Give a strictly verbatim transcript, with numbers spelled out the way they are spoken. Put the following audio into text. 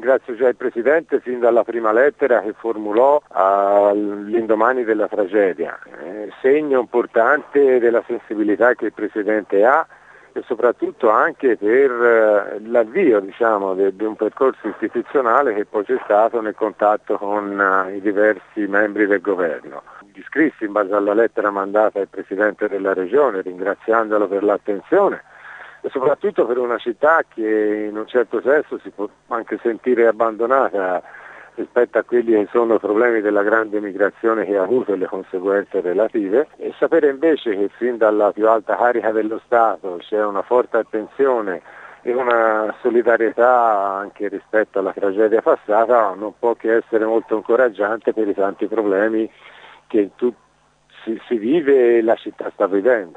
ringrazio già il Presidente fin dalla prima lettera che formulò all'indomani della tragedia, eh, segno importante della sensibilità che il Presidente ha e soprattutto anche per eh, l'avvio diciamo, di, di un percorso istituzionale che poi c'è stato nel contatto con uh, i diversi membri del governo. Gli scrissi in base alla lettera mandata al Presidente della Regione ringraziandolo per l'attenzione e soprattutto per una città che in un certo senso si può anche sentire abbandonata rispetto a quelli che sono i problemi della grande migrazione che ha avuto e le conseguenze relative, e sapere invece che fin dalla più alta carica dello Stato c'è una forte attenzione e una solidarietà anche rispetto alla tragedia passata non può che essere molto incoraggiante per i tanti problemi che tu, si, si vive e la città sta vivendo.